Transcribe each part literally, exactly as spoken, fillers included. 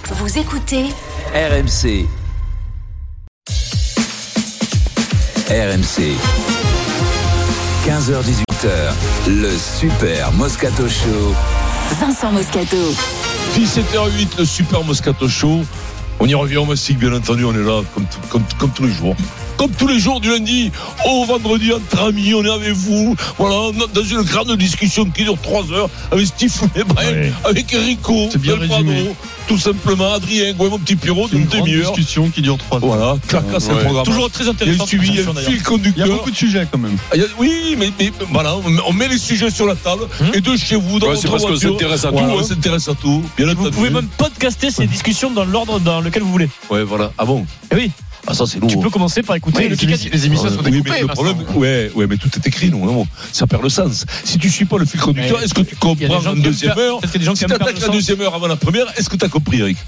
Vous écoutez R M C. R M C. quinze heures dix-huit heures, le Super Moscato Show. Vincent Moscato. dix-sept heures huit, le Super Moscato Show. On y revient au Massique, bien entendu, on est là comme, comme, comme tous les jours. Comme tous les jours du lundi au vendredi, entre amis, on est avec vous. Voilà, dans une grande discussion qui dure trois heures avec Steve Lebrun, oui. Avec Enrico, c'est bien résumé. Tout simplement, Adrien, ouais, mon petit Pierrot, d'une demi-heure. Discussion qui dure trois heures. Voilà, clac, c'est le programme. Toujours très intéressant. Il y a le suivi, il y a le fil conducteur. Il y a beaucoup de sujets quand même. Il y a, oui, mais, mais voilà, on met les sujets sur la table hum. et de chez vous, dans ouais, votre c'est parce voiture. qu'on s'intéresse à ouais, tout. On hein. s'intéresse à tout. Bien vous pouvez même podcaster ces discussions dans l'ordre dans lequel vous voulez. Ouais, voilà. Ah bon? Et oui. Ah, ça, c'est lourd. Tu peux commencer par écouter oui, le les, émissions, les émissions sont oui, découpées. Mais le problème, ouais, ouais, mais tout est écrit, non, non, ça perd le sens. Si tu suis pas le fil conducteur, mais est-ce que tu comprends la deuxième heure? Parce qu'il y a des gens qui si t'attaques la deuxième heure avant la première, est-ce que t'as compris, Eric?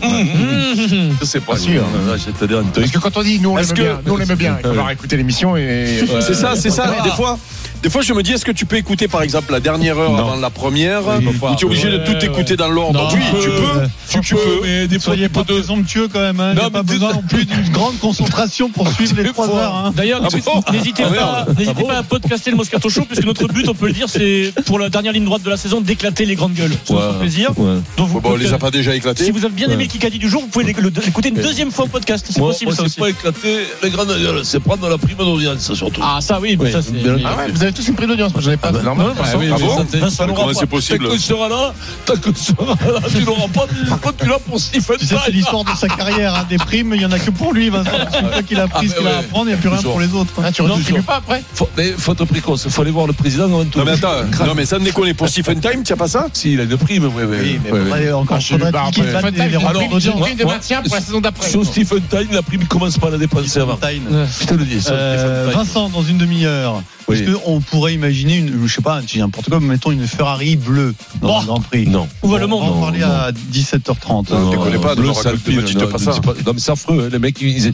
Je sais pas sûr. Parce que quand on dit nous on l'aime bien, nous on l'aime bien, il faut voir écouter l'émission et. C'est ça, c'est ça. Des fois. Des fois, je me dis, est-ce que tu peux écouter, par exemple, la dernière heure non. avant la première, oui, ou tu es obligé ouais, de tout écouter dans l'ordre? Non, oui, tu peux, tu, tu peux, peux, mais des fois, il n'y a pas de présomptueux quand même. Hein. Il n'y a pas besoin non plus d'une grande concentration pour suivre les trois heures. Hein. D'ailleurs, ah bon n'hésitez ah pas, ah n'hésitez bon pas à podcaster le Moscato Show, puisque notre but, on peut le dire, c'est pour la dernière ligne droite de la saison d'éclater les grandes gueules. C'est notre plaisir. Ouais. Donc vous bon, on les a pas déjà éclatés. Si vous avez bien aimé le Kikadi du jour, vous pouvez l'écouter une deuxième fois au podcast. C'est moi, possible, moi, ça aussi. C'est pas éclater les grandes gueules, c'est prendre la prime d'audience, surtout. Ah, ça, oui, ça, c'est. Vous avez tous une prime d'audience. J'avais pas. Ah bah, normal. Ah, oui, ah bon ça, comment c'est possible? Tant que tu seras là, tant que tu seras là, tu n'auras pas. Par contre, tu l'as pour Stephen. Tu sais, c'est l'histoire de sa carrière. Hein, des primes, il n'y en a que pour lui. Vincent. Une fois qu'il a pris ce qu'il a à prendre, il n'y a plus rien pour les autres. Ah, tu ne redistribues pas après? Mais faut être précoce. Il faut aller voir le président avant tout. Non, mais attends. Non, mais ça ne déconne. Pour Stephen Time, tu n'as pas ça? Si, il a une prime. Oui, oui. Oui, mais encore faudrait qu'il fasse des records d'audience. Une de maintien pour la saison d'après. Sur Stephen Time, la prime commence pas à la dépenser avant. Je te le dis. Vincent, dans une demi-heure. Est-ce qu'on pourrait imaginer une, je sais pas, n'importe quoi, mettons une Ferrari bleue dans le Grand Prix? Non. Où va le monde? On va en parler à dix-sept heures trente. Ne déconnez pas, bleu, c'est Alpine. Non, mais c'est affreux. Les mecs, ils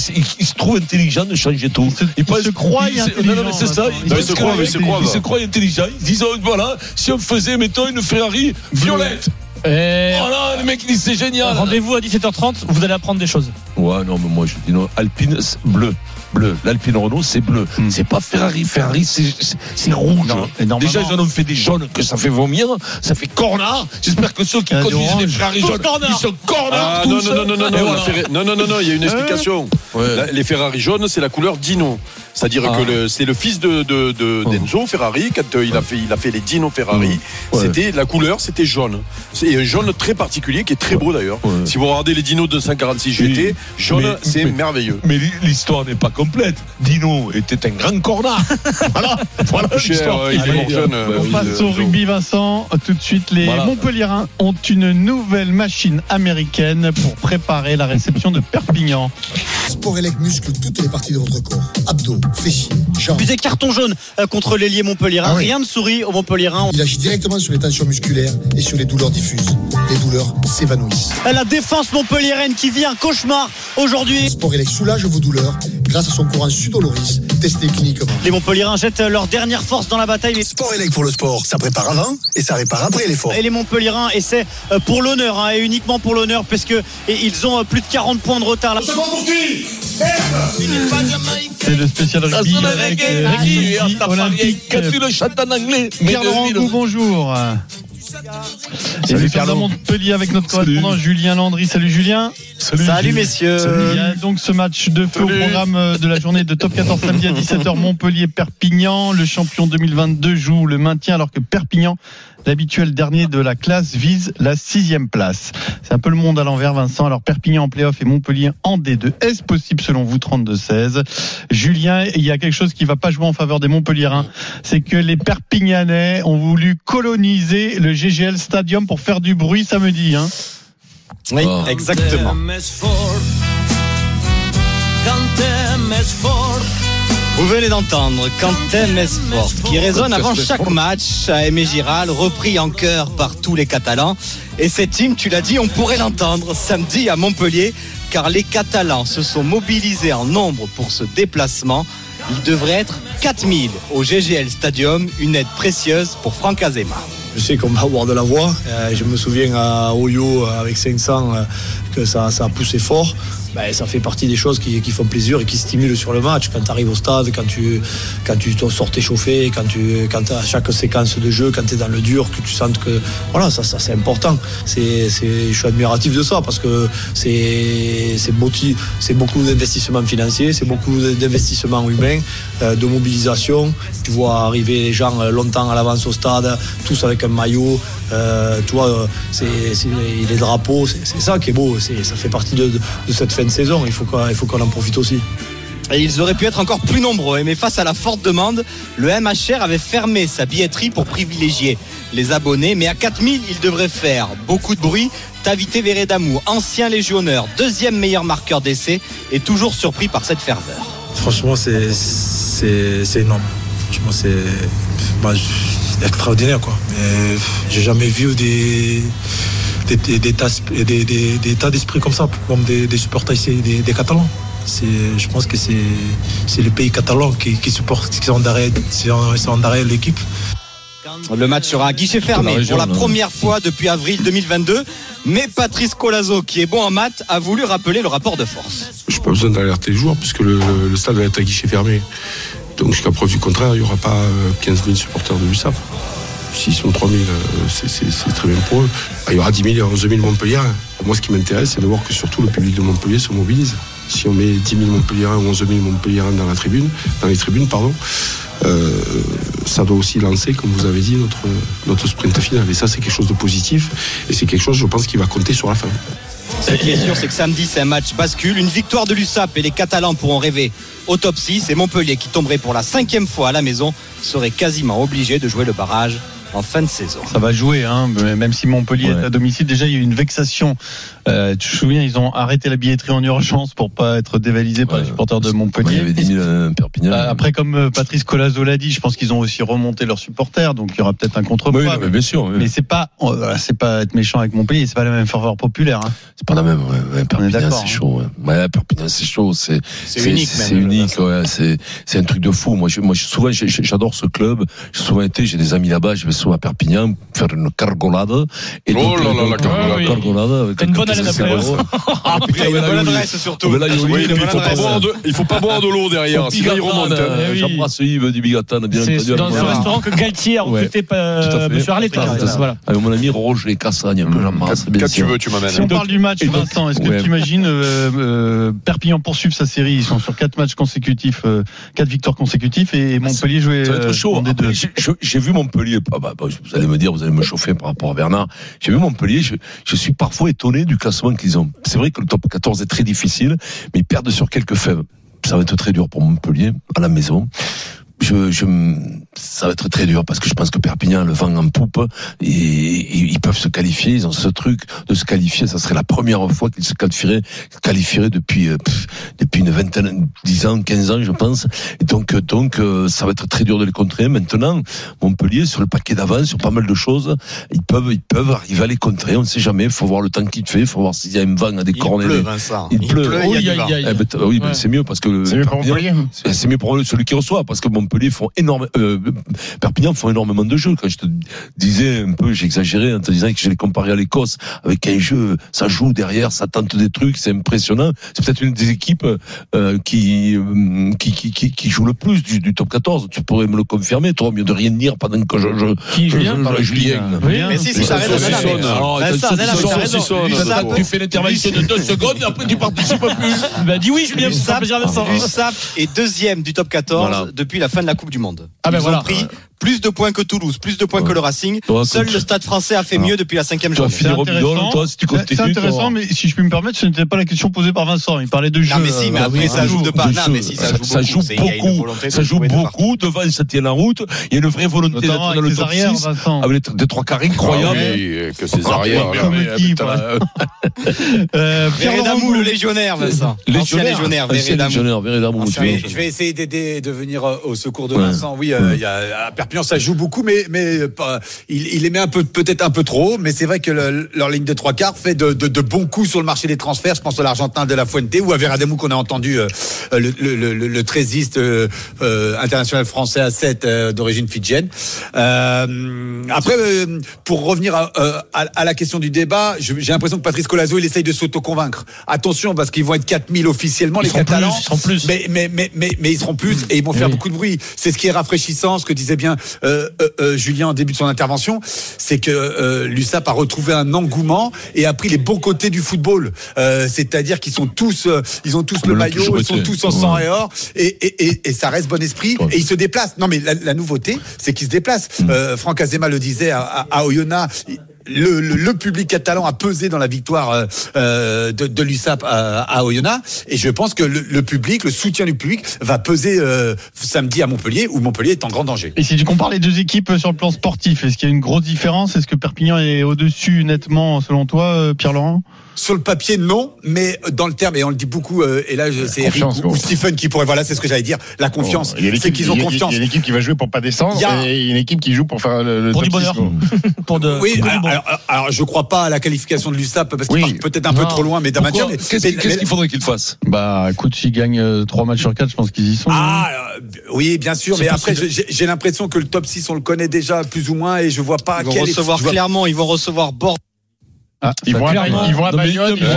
se trouvent intelligents de changer tout. Ils se croient intelligents. Non, mais c'est ça. Ils se croient intelligents. Ils disent, voilà, si on faisait, mettons, une Ferrari violette. Et voilà, le mec il dit c'est génial. Rendez-vous à dix-sept heures trente, vous allez apprendre des choses. Ouais, non, mais moi je dis non. Alpine bleu, bleu. L'Alpine Renault c'est bleu. Mm. C'est pas Ferrari. Ferrari c'est, c'est, c'est rouge. Non, déjà ils en ont fait des jaunes que ça fait vomir, ça fait cornard. J'espère que ceux qui ah, conduisent des Ferrari jaunes, ils sont cornards. Ah, non, non, non, non, non, non, voilà. non, non, non, non, il y a une explication. Ouais. La, les Ferrari jaunes, c'est la couleur Dino. C'est-à-dire ah. que le, c'est le fils de, de, de d'Enzo Ferrari quand euh, il a fait il a fait les Dino Ferrari. Ouais. C'était la couleur, c'était jaune. C'est un jaune très particulier qui est très beau d'ailleurs. Ouais. Si vous regardez les Dino deux cent quarante-six G T, jaune, mais, c'est mais, merveilleux. Mais l'histoire n'est pas complète. Dino était un grand cornard. voilà, voilà l'histoire. Euh, il est mort jeune. On euh, passe au rugby, Vincent. Tout de suite, les voilà. Montpelliérains ont une nouvelle machine américaine pour préparer la réception de Perpignan. Sporelec muscle toutes les parties de votre corps. Abdos, fessiers, jambes. Puis des cartons jaunes contre l'ailier Montpelliérain. Ah oui. Rien ne sourit aux Montpelliérains. Il agit directement sur les tensions musculaires et sur les douleurs diffuses. Les douleurs s'évanouissent. La défense montpelliéraine qui vit un cauchemar aujourd'hui. Sporelec soulage vos douleurs grâce à son courant Sudoloris, testé cliniquement. Les Montpelliérains jettent leur dernière force dans la bataille. Sporelec pour le sport, ça prépare avant et ça répare après l'effort. Et les Montpelliérains essaient pour l'honneur, hein, et uniquement pour l'honneur, parce que et ils ont plus de quarante points de retard. Là. C'est le spécial rugby avec rugby olympique. Pierre-Laurent Gou, bonjour. Et nous sommes à Montpellier avec notre correspondant Julien Landry. Salut Julien. Salut, Salut messieurs. Salut. Il y a donc ce match de feu au programme de la journée de Top quatorze samedi à dix-sept heures Montpellier-Perpignan. Le champion deux mille vingt-deux joue le maintien alors que Perpignan, l'habituel dernier de la classe, vise la sixième place. C'est un peu le monde à l'envers, Vincent. Alors Perpignan en play-off et Montpellier en D deux. Est-ce possible selon vous? Trente-deux seize. Julien, il y a quelque chose qui va pas jouer en faveur des Montpelliérains. C'est que les Perpignanais ont voulu coloniser le G G L Stadium pour faire du bruit samedi, hein. Oui, oh. exactement. Vous venez d'entendre Cantem Esport qui résonne avant chaque match à Aimé Giral, repris en chœur par tous les Catalans. Et cette hymne, tu l'as dit, on pourrait l'entendre samedi à Montpellier, car les Catalans se sont mobilisés en nombre pour ce déplacement. Il devrait être quatre mille au G G L Stadium, une aide précieuse pour Franck Azema. je sais qu'on va avoir de la voix. Euh, je me souviens à Oyo avec cinq cents euh, que ça, ça a poussé fort. Ben, ça fait partie des choses qui, qui font plaisir et qui stimulent sur le match. Quand tu arrives au stade, quand tu, quand tu sors t'échauffer, quand tu quand à chaque séquence de jeu, quand tu es dans le dur, que tu sens que voilà, ça, ça c'est important. C'est, c'est, je suis admiratif de ça parce que c'est, c'est, beaucoup, c'est beaucoup d'investissements financiers, c'est beaucoup d'investissements humains, euh, de mobilisation. Tu vois arriver les gens longtemps à l'avance au stade, tous avec un maillot. Euh, tu vois, c'est, c'est, les drapeaux, c'est, c'est ça qui est beau. C'est, ça fait partie de, de, de cette fin de saison. Il faut qu'on, il faut qu'on en profite aussi. Et ils auraient pu être encore plus nombreux, mais face à la forte demande, le M H R avait fermé sa billetterie pour privilégier les abonnés. Mais à quatre mille, il devrait faire beaucoup de bruit. Tavité Veredamou, ancien légionnaire, deuxième meilleur marqueur d'essai, est toujours surpris par cette ferveur. Franchement, c'est, c'est, c'est énorme. Franchement, c'est bah, extraordinaire, quoi. Mais j'ai jamais vu des des, des, des, tas, des, des, des tas d'esprit comme ça, comme des, des supporters des, des Catalans. C'est, je pense que c'est, c'est le pays catalan qui, qui supporte, qui sont derrière, sont derrière l'équipe. Le match sera à guichet fermé région, pour la non. première fois depuis avril deux mille vingt-deux. Mais Patrice Colazo, qui est bon en maths, a voulu rappeler le rapport de force. Je n'ai pas besoin d'alerter les joueurs puisque le, le stade va être à guichet fermé. Donc jusqu'à preuve du contraire, il n'y aura pas quinze mille supporters de l'U S A P. S'ils sont trois mille, c'est, c'est, c'est très bien pour eux. Il y aura dix mille et onze mille Montpellier. Moi, ce qui m'intéresse, c'est de voir que surtout le public de Montpellier se mobilise. Si on met dix mille Montpelliérains ou onze mille Montpelliérains dans la tribune, dans les tribunes, pardon, euh, ça doit aussi lancer, comme vous avez dit, notre, notre sprint final. Et ça, c'est quelque chose de positif. Et c'est quelque chose, je pense, qui va compter sur la fin. Ce qui est sûr, c'est que samedi, c'est un match bascule. Une victoire de l'U S A P et les Catalans pourront rêver au top six. Et Montpellier, qui tomberait pour la cinquième fois à la maison, serait quasiment obligé de jouer le barrage en fin de saison. Ça va jouer, hein, même si Montpellier ouais. est à domicile. Déjà, il y a eu une vexation. Euh, tu te souviens, ils ont arrêté la billetterie en urgence pour pas être dévalisés ouais. par les supporters de Montpellier. Il y avait dix mille à Perpignan. Après, comme Patrice Colazo l'a dit, je pense qu'ils ont aussi remonté leurs supporters, donc il y aura peut-être un contre-poids. Oui, mais, mais bien sûr. Oui. Mais c'est pas, c'est pas être méchant avec Montpellier, c'est pas la même ferveur populaire. Hein. C'est pas la même. Ouais, ouais, Perpignan, c'est chaud. Ouais. ouais, Perpignan, c'est chaud. C'est, c'est, c'est unique. C'est, même, c'est unique. Ouais, c'est, c'est un truc de fou. Moi, je, moi, je, souvent, j'adore ce club. J'ai souvent été, j'ai des amis là-bas. Je vais souvent à Perpignan faire une cargolade. Et oh donc, là là, la cargolade. cargolade avec une bonne adresse. Ah putain, une bonne adresse surtout. Là, il, oui, il faut pas boire de, il faut pas boire de l'eau derrière. Sinon, il remonte. Euh, oui. J'embrasse Yves du Bigatane. Bien c'est entendu, dans ce restaurant que Galtier a recruté Monsieur Arletta. Voilà. Avec mon ami Roger Cassagne, que j'embrasse. Quand tu veux, tu m'amènes. Si on parle du match, Vincent, est-ce que tu imagines Perpignan poursuivre sa série? Ils sont sur quatre matchs consécutifs, quatre victoires consécutives, et Montpellier jouer. Ça va être chaud. J'ai vu Montpellier. Vous allez me dire, vous allez me chauffer par rapport à Bernard. J'ai vu Montpellier. Je suis parfois étonné du classement qu'ils ont. C'est vrai que le top quatorze est très difficile, mais ils perdent sur quelques faibles. Ça va être très dur pour Montpellier, à la maison. Je, je, ça va être très dur parce que je pense que Perpignan a le vent en poupe et, et ils peuvent se qualifier. Ils ont ce truc de se qualifier. Ça serait la première fois qu'ils se qualifieraient, qualifieraient depuis pff, depuis une vingtaine, dix ans, quinze ans, je pense. Et donc donc ça va être très dur de les contrer. Maintenant, Montpellier sur le paquet d'avance, sur pas mal de choses, ils peuvent ils peuvent arriver à les contrer. On ne sait jamais. Il faut voir le temps qu'il fait. Il faut voir s'il y a un vent à des cornets. Il pleut, Vincent. Il, il pleut. pleut. Oh, il y a du vent. Eh ben, oui, ouais. C'est mieux parce que c'est mieux pour Montpellier. C'est, c'est mieux pour celui qui reçoit parce que Montpellier font énorme, euh, Perpignan font énormément de jeux. Quand je te disais un peu, j'exagérais en te disant que je l'ai comparé à l'Écosse avec un jeu, ça joue derrière, ça tente des trucs, c'est impressionnant. C'est peut-être une des équipes euh, qui, euh, qui, qui, qui, qui joue le plus du, du top quatorze. Tu pourrais me le confirmer, toi, au mieux de rien dire pendant que je, je, qui, je, Julien, je, je, Julien. Oui, mais si, si, ça reste. Tu fais l'intervention de deux secondes et après tu participes plus. Bah, dis oui, Julien, ça fait plaisir à Vincent. l'U S A P est deuxième du top quatorze voilà. depuis la fin de la Coupe du Monde. Ah ben Ils voilà. ont pris plus de points que Toulouse, plus de points ouais. que le Racing. Toi, Seul le Stade Français a fait mieux depuis la cinquième journée. C'est intéressant, toi, si tu continues, c'est intéressant toi. Mais si je puis me permettre, ce n'était pas la question posée par Vincent. Il parlait de jeu. Non mais si, mais après ça joue de pas. Non mais si ça joue ça joue beaucoup. Ça joue beaucoup. Devant, ça tient la route. Il y a une vraie volonté d'être dans le top six. Avec des trois quarts incroyables. Que ces arrières. Veredamou, le légionnaire, Vincent. Ancien légionnaire, Veredamou. Je vais essayer d'aider de venir au secours de Vincent. Oui, il y a Perpignan, ça joue beaucoup, mais mais pas, il, il les met un peu, peut-être un peu trop. Mais c'est vrai que le, leur ligne de trois quarts fait de, de, de bons coups sur le marché des transferts. Je pense à l'Argentin de la Fuente ou à Verademou qu'on a entendu, euh, le, le, le, le trésiste euh, euh, international français à sept euh, d'origine fidjienne. Euh, après, euh, pour revenir à, euh, à, à la question du débat, je, j'ai l'impression que Patrice Colazo il essaye de s'auto-convaincre. Attention, parce qu'ils vont être quatre mille officiellement, ils les Catalans. Plus, ils seront plus. Mais, mais, mais, mais, mais ils seront plus et ils vont faire oui. beaucoup de bruit. C'est ce qui est rafraîchissant, ce que disait bien euh, euh, euh, Julien en début de son intervention, c'est que euh, l'U S A P a retrouvé un engouement et a pris les bons côtés du football. Euh, c'est-à-dire qu'ils sont tous, euh, ils ont tous le, le maillot, ils sont tous en sang ouais. et or, et, et, et, et ça reste bon esprit. Ouais. Et ils se déplacent. Non, mais la, la nouveauté, c'est qu'ils se déplacent. Mmh. Euh, Franck Azema le disait à, à, à Oyonnax. Le, le, le public catalan a pesé dans la victoire euh, de, de l'U S A P à, à Oyonnax, et je pense que le, le public, le soutien du public va peser euh, samedi à Montpellier, où Montpellier est en grand danger. Et si tu compares les deux équipes sur le plan sportif, est-ce qu'il y a une grosse différence? Est-ce que Perpignan est au-dessus nettement selon toi, Pierre-Laurent? Sur le papier, non, mais dans le terme, et on le dit beaucoup, euh, et là, c'est Eric ou, ou Stephen qui pourrait, voilà, c'est ce que j'allais dire, la confiance. Oh, c'est qu'ils ont il y a, confiance. Il y a une équipe qui va jouer pour pas descendre, il y a, et une équipe qui joue pour faire le, le pour du bonheur. pour de, oui, pour alors, alors, alors, je crois pas à la qualification de l'U S A P, parce qu'il oui. part peut-être un non. peu trop loin, mais d'un maintien. Qu'est-ce, mais, qu'est-ce mais, qu'il faudrait qu'il fasse? Bah, écoute, s'ils gagnent trois matchs sur quatre, je pense qu'ils y sont. Ah, euh, oui, bien sûr, c'est mais après, j'ai, j'ai l'impression que le top six, on le connaît déjà plus ou moins, et je vois pas. Ils vont recevoir Clermont, ils vont recevoir Bordeaux. Ah, ils, vont à, ils vont à Bayonne. Il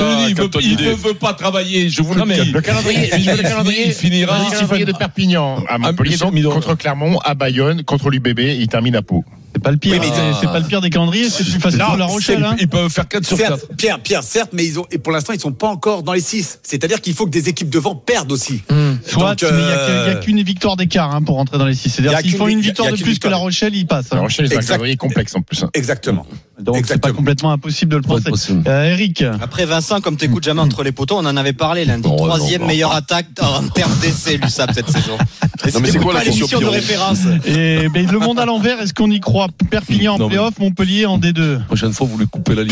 ne veut pas travailler. Je vous le dis. Le calendrier, le calendrier, il finira. Le calendrier de Perpignan à Montpellier, donc contre Clermont, à Bayonne, contre l'U B B, il termine à Pau. C'est pas le pire. Oui, mais c'est, c'est pas le pire des calendriers. C'est plus facile pour La Rochelle. Hein. Ils peuvent faire quatre sur quatre. Pierre, Pierre, certes, mais ils ont, et pour l'instant, ils sont pas encore dans les six. C'est-à-dire qu'il faut que des équipes devant perdent aussi. Mmh. Soit, donc, mais il euh... y, y a qu'une victoire d'écart hein, pour rentrer dans les six. C'est-à-dire s'ils font une victoire de plus victoire. que La Rochelle, ils passent. Hein. La Rochelle, c'est un calendrier complexe en plus. Hein. Exactement. Donc Exactement. C'est pas complètement impossible de le penser. Euh, Eric. Après Vincent, comme t'écoutes jamais entre les poteaux, on en avait parlé lundi. Oh, troisième non, meilleure attaque en termes d'essais, l'U S A P cette saison. Et non, mais c'est quoi la l'émission de référence? Et ben, le monde à l'envers, est-ce qu'on y croit? Perpignan en play-off, Montpellier en D deux. Prochaine fois, vous lui coupez la ligne.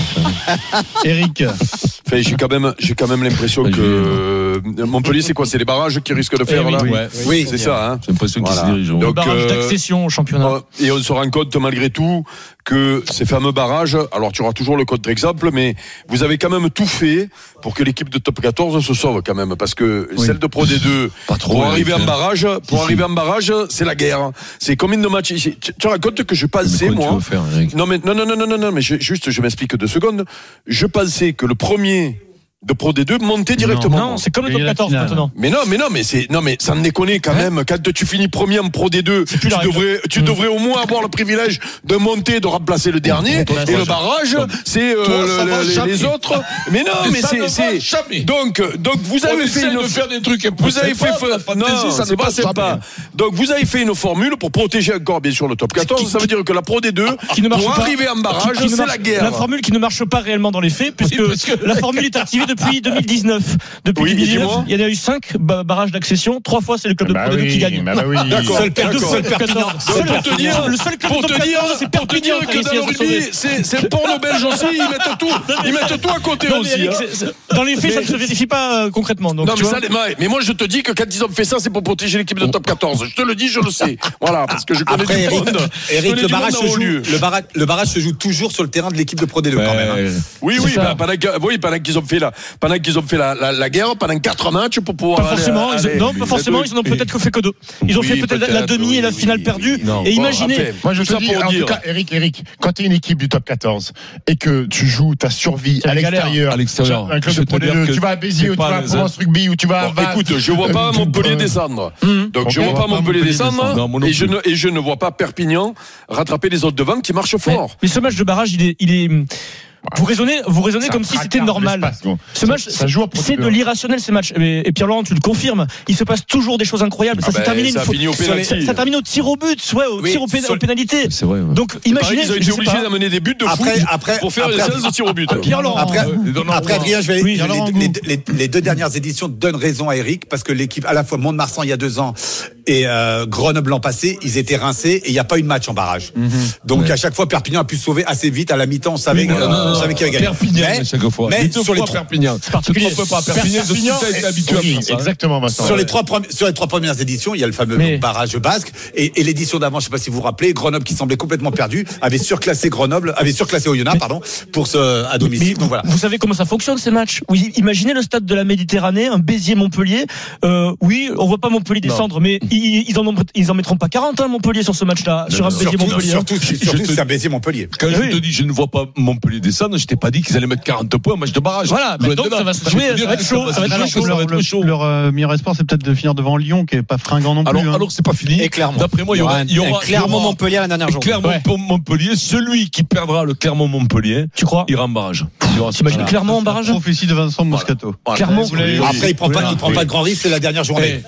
Eric. Enfin, j'ai quand même, j'ai quand même l'impression que Montpellier, c'est quoi? C'est les barrages qui risquent de faire oui, là. Oui, oui, oui c'est ça. Hein. J'ai l'impression qu'ils voilà. se dirigent. Donc, barrage d'accession au championnat. Et on se rend compte malgré tout que ces fameux barrages, alors tu auras toujours le contre-exemple, mais vous avez quand même tout fait pour que l'équipe de top quatorze se sauve quand même, parce que oui. celle de Pro D deux, pas trop, pour arriver en barrage, pour ici. arriver en barrage, c'est la guerre. C'est combien de matchs? Tu te rends compte que je pensais, mais moi. Faire, non, mais non, non, non, non, non, non, mais je, juste, je m'explique deux secondes. Je pensais que le premier de Pro D deux monter directement. Non, non c'est comme le top quatorze maintenant. Mais non, mais non, mais c'est non, mais ça me déconne quand même. Hein? Quand tu finis premier en Pro D deux, tu devrais, tu mmh. devrais au moins avoir le privilège de monter, de remplacer le dernier. Mmh. Et le barrage, c'est euh, Toi, le, les, les autres. Mais non, mais c'est, c'est. Donc, donc vous avez fait une. De faire des trucs vous avez fait. Non, ça ne passe pas. Donc vous avez fait une formule pour protéger encore bien sûr le top quatorze. Ça veut dire que la Pro D deux, pour arriver en barrage, c'est la guerre. La formule qui ne marche pas réellement dans les faits, puisque la formule est activée depuis deux mille dix-neuf. Depuis oui, deux mille dix-neuf, il y en a eu cinq barrages d'accession. Trois fois, c'est le club de bah Pro D deux oui, qui gagne. Bah oui. D'accord. Seul Perpignan. Pour te dire, le seul club pour de te dire, c'est pour te dire que dans le rugby, c'est, c'est le porno belge aussi. Ils mettent tout, ils mettent tout à côté non, aussi. Hein. C'est, c'est, dans les faits, mais, ça ne se vérifie pas euh, concrètement. Donc, non, mais ça, les mailles. Mais moi, je te dis que quand ils ont fait ça, c'est pour protéger l'équipe de top quatorze. Je te le dis, je le sais. Voilà, parce que je connais Après, du monde. Eric, le barrage se joue. Le barrage, le barrage se joue toujours sur le terrain de l'équipe de Pro D deux quand même. Oui, oui, pendant qu'ils ont fait la, pendant qu'ils ont fait la la guerre pendant quatre matchs pour pouvoir. Pas forcément. Aller, ils aller, non, pas forcément. Ils n'ont peut-être fait que deux. Ils ont oui, fait peut-être, peut-être la demi oui, et la finale oui, perdue. Non, et bon, imaginez. Après, moi, je te dis, en tout cas, Eric, Eric, quand tu es une équipe du top quatorze et que tu joues ta survie à l'extérieur, à l'extérieur, un club de Pro D deux, tu vas à Béziers ou tu vas à Provence Rugby ou tu vas à. Écoute, je vois pas Montpellier descendre. Donc je vois pas Montpellier descendre et je ne et je ne vois pas Perpignan rattraper les autres devant qui marchent fort. Mais ce match de barrage, il est il est Vous raisonnez, vous raisonnez comme si c'était normal. Ce match, ça, ça c'est de l'irrationnel ces matchs. Et, et Pierre-Laurent, tu le confirmes. Il se passe toujours des choses incroyables. Ça ah s'est ben, terminé. Ça, une fini au ça, ça termine au tir au but, ouais, au oui, tir au pénal, aux pénalités. C'est vrai. Ouais. Donc imaginez. Ils ont été obligés d'amener des buts de après, foot après, pour faire après, les seize de tir au but. Pierre-Laurent. Après, après Adrien, je vais. Oui, les, les, les, les deux dernières éditions donnent raison à Eric parce que l'équipe, à la fois Mont-de-Marsan il y a deux ans et euh, Grenoble l'an passé, ils étaient rincés et il n'y a pas eu de match en barrage. Mm-hmm. Donc ouais. à chaque fois, Perpignan a pu se sauver assez vite à la mi-temps. On savait. Oui, que, non, non, on savait qui avait gagné. Perpignan, mais, chaque fois. Mais sur fois les trois Perpignan. C'est particulier. Ne pas Perpignan, Perpignan ils ont été habitués oui, à ça. Exactement, Vincent. Sur les, trois premi- sur les trois premières éditions, il y a le fameux Mais... barrage basque. Et, et l'édition d'avant, je ne sais pas si vous vous rappelez, Grenoble qui semblait complètement perdu, avait surclassé Grenoble, avait surclassé Oyonnax, pardon, pour ce, à domicile. Mais Donc voilà. Vous savez comment ça fonctionne ces matchs? Oui, imaginez le stade de la Méditerranée, un Béziers-Montpellier. Euh, oui, on voit pas Montpellier descendre, non. mais ils, ils, en ont, ils en mettront pas quarante hein, Montpellier sur ce match-là, non, sur un Béziers-Montpellier. Surtout, surtout, surtout c'est un Béziers-Montpellier. Quand oui. je te dis, je ne vois pas Montpellier descendre, je t'ai pas dit qu'ils allaient mettre quarante points, match de barrage. Voilà, mais donc ça va se jouer, ça va être chaud, ça va être chaud. Leur, leur, leur euh, meilleur espoir, c'est peut-être de finir devant Lyon, qui est pas fringant non plus. Alors, hein. alors c'est pas fini. Et Clermont. D'après moi, il y aura, il y aura Clermont-Montpellier à la dernière journée. Clermont-Montpellier, celui qui perdra le Clermont-Montpellier, tu crois, ira en barrage. T'imagines Clermont en barrage? Prophétie de Vincent Moscato. Clermont. Après, il prend pas, il prend pas de grand risque, c'est la dernière journée.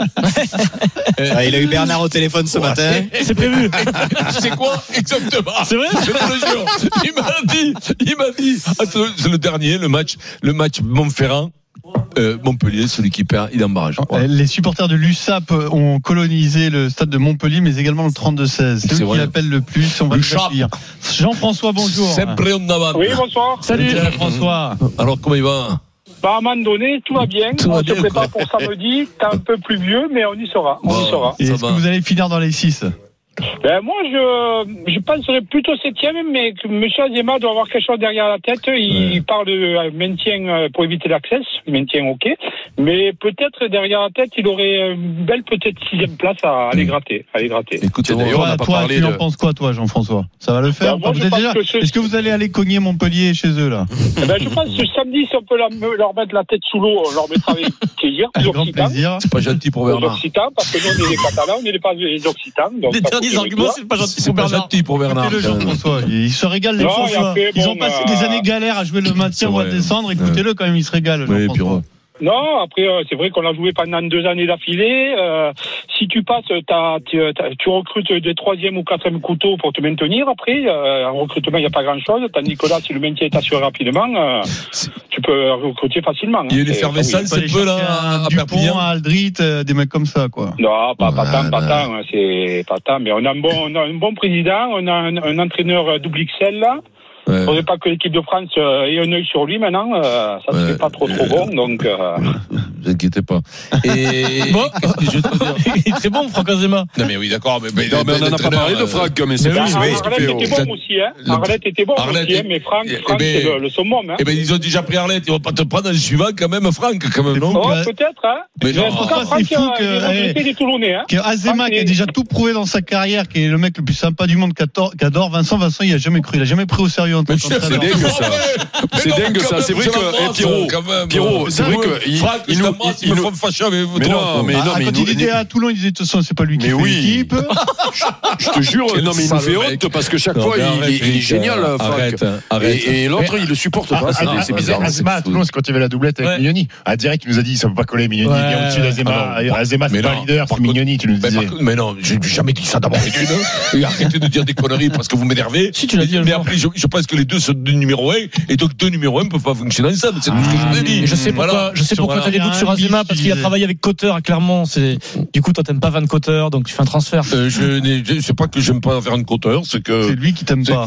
Il a eu Bernard au téléphone ce matin. C'est prévu. Tu sais quoi? Exactement. C'est vrai? Je te le jure. Il m'a dit, il m'a dit. Attends, c'est le dernier, le match, le match Montferrand. Euh, Montpellier, celui qui perd, il est en barrage. Ouais. Les supporters de l'U S A P ont colonisé le stade de Montpellier, mais également le trente-deux seize. C'est eux qui l'appellent le plus. On va le accueillir. Jean-François, bonjour. Oui, bonsoir. Salut, Salut François. Alors, comment il va? Bah, à un moment donné, tout va bien. Tout on va se bien, prépare quoi. pour samedi. T'es un peu plus vieux, mais on y sera. On bon, y sera. Et est-ce va. que vous allez finir dans les six? Ben, moi, je, je penserais plutôt septième, mais que M. Azema doit avoir quelque chose derrière la tête. Il ouais. parle de maintien pour éviter l'accès. Maintien, ok. Mais peut-être derrière la tête, il aurait une belle peut-être sixième place à aller gratter. À aller gratter. Écoute, d'ailleurs, on n'a pas toi, parlé tu de... en penses quoi, toi, Jean-François? Ça va le faire? Ben, moi, vous êtes déjà... que ce... Est-ce que vous allez aller cogner Montpellier chez eux, là? Ben, je pense que samedi, si on peut leur mettre la tête sous l'eau, on leur mettra avec plaisir. Avec grand plaisir. C'est pas gentil pour Bernard. Les Occitans, parce que nous, on est les Catalans, on n'est pas les Occitans. Les derniers arguments, c'est pas gentil. C'est pas gentil pour Bernard. Écoutez-le, Jean-François. Il se régale les François. Ils ont passé des années galères à jouer le maintien ou à descendre. Écoutez-le quand même, il se régale. Oui, Pierrot. Non, après, euh, c'est vrai qu'on a joué pendant deux années d'affilée. Euh, si tu passes, t'as, t'as, tu recrutes des troisième ou quatrième couteaux pour te maintenir. Après, euh, en recrutement, il n'y a pas grand-chose. Tandis que là, si le maintien est assuré rapidement, euh, tu peux recruter facilement. Il y a une effervescence, c'est peu là, à Dupont, à Aldrit, euh, des mecs comme ça, quoi. Non, pas, pas tant, pas tant. C'est pas tant. Mais on a un bon, on a un bon président, on a un, un entraîneur double X L, là. Il ne faudrait pas que l'équipe de France euh, ait un œil sur lui maintenant. Euh, ça ne ouais. serait pas trop trop bon. Donc, euh... ne vous inquiétez pas. Et bon, qu'est-ce que je te dire il est très bon, Franck Azema. Non mais oui, d'accord. Mais, mais, non, mais on n'en a pas parlé de Franck. Mais c'est oui, oui, Arlette était bon aussi. Hein. Arlette était bon Arlette aussi, hein, mais Franck, Franck eh ben, c'est le, le summum. Hein. Eh ben, ils ont déjà pris Arlette. Ils vont pas te prendre un suivant quand même, Franck, quand même, non? Oh, peut-être. Hein. Mais non, c'est fou que Azema, qui a déjà tout prouvé dans sa carrière, qui est le mec le plus sympa du monde, qui adore Vincent. Vincent, il a jamais cru, il a jamais pris au sérieux en tant qu'entraîneur. C'est dingue ça. C'est dingue ça. C'est vrai que Pierrot, Pierrot, c'est vrai que il nous il me font fâcher avec vous. Mais non, mais non, mais quand il était à Toulon, il disait de toute façon, c'est pas lui qui fait l'équipe. Je te jure, non mais il nous fait honte parce que chaque fois il est génial, Franck. Et l'autre, il le supporte pas. C'est bizarre. Azema à Toulon, c'est quand il y avait la doublette avec Mignoni. À direct, il nous a dit ça peut pas coller. Mignoni est bien au-dessus d'Azema. Azema, c'est pas leader, c'est Mignoni, tu nous disais. Mais non, j'ai jamais dit ça d'abord. Arrêtez de dire des conneries parce que vous m'énervez. Si tu l'as dit. Mais après, je pense que les deux sont de numéro un. Et donc deux numéros un ne peuvent pas fonctionner ensemble. C'est tout ce que je vous ai dit. Je sais pourquoi, voilà. je sais pourquoi voilà. tu as des doutes sur Azema, parce qu'il a travaillé avec Cotter à Clermont. C'est... Du coup, toi, t'aimes pas Van Cotter, donc tu fais un transfert. Euh, je ne sais pas que j'aime pas Van Cotter, c'est que. C'est lui qui t'aime pas. Que,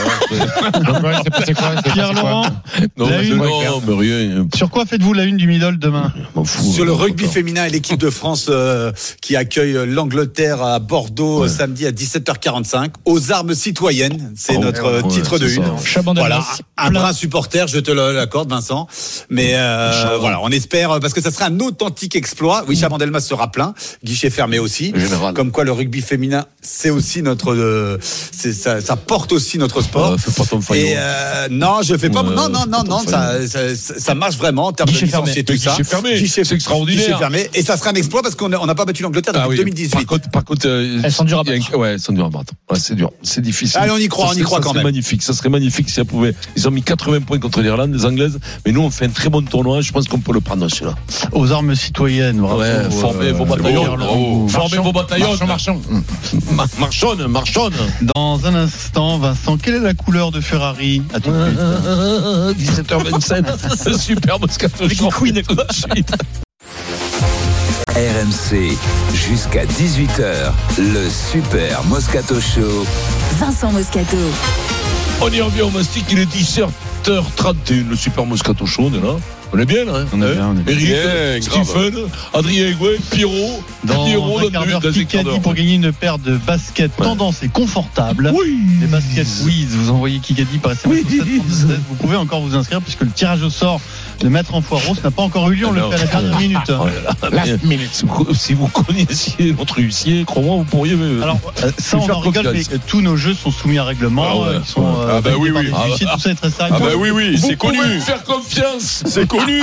voilà, c'est... c'est, c'est quoi c'est Pierre Laurent. Non, mais une... non, mais rien. Sur quoi faites-vous la une du Middle demain? Fous, sur le rugby féminin et l'équipe de France euh, qui accueille l'Angleterre à Bordeaux ouais. samedi à dix-sept heures quarante-cinq. Aux armes citoyennes, c'est oh, notre ouais, titre de une. Voilà, un brin supporter, je te l'accorde, Vincent. Mais euh, voilà, on espère parce que ça serait un authentique exploit. Oui, Chabandelmas sera plein, guichet fermé aussi. Général. Comme quoi, le rugby féminin, c'est aussi notre, euh, c'est, ça, ça porte aussi notre sport. Euh, fais pas ton faillot. Et euh, non, je fais pas. Ouais, non, non, non, non, ça, ça, ça marche vraiment en termes guichet de licenciés, tout ça. Guichet fermé, guichet, c'est extraordinaire. Guichet fermé, et ça sera un exploit parce qu'on n'a pas battu l'Angleterre depuis ah oui. deux mille dix-huit. Par contre, par contre, euh, elles sont dures à battre. Ouais, elles sont dures à battre. Ouais, c'est dur, c'est difficile. Allez, on y croit, ça on y croit serait, quand ça même. C'est magnifique, ça serait magnifique si elles pouvaient. Ils ont mis quatre-vingts points contre l'Irlande, les Anglaises, mais nous on fait un très bon tournoi. Je pense qu'on peut le prendre celui-là. Aux armes citoyennes, bravo. Ouais, formez euh, vos bataillons, bravo. Formez vos bataillons. Marchons, marchons. Marchonne, marchonne. Dans un instant, Vincent, quelle est la couleur de Ferrari? À tout de suite. dix-sept heures vingt-sept. C'est super, Moscato Show. Queen tout de suite. R M C, jusqu'à dix-huit heures, le Super Moscato Show. Vincent Moscato. On y revient au mastic, il est dix heures sept heures trente et un, le Super Moscato Show, on est là. On est bien, là. Hein, on est bien, on est Eric, bien, Stephen, Adrien Higuain, Pierrot. Dans Pierrot, un quart d'heure, Kikadi pour gagner une paire de baskets ouais. tendance et confortable. Oui. Les baskets Wiz, vous envoyez Kikadi par S M S oui. au sept trente-deux seize. Vous pouvez encore vous inscrire puisque le tirage au sort de Maître en Foiros n'a pas encore eu lieu. On Alors, le fait à la dernière minute. Oh là là, Last minute. Si vous connaissiez notre huissier, crois-moi, vous pourriez. Alors, ça, on en rigole, mais tous nos jeux sont soumis à règlement. Ah, ouais. Ils sont, ah, bah oui, oui. Ah, huissiers, bah, tout ça est très sérieux. Ah, bah oui, oui, vous c'est connu. Vous pouvez faire confiance. C'est connu.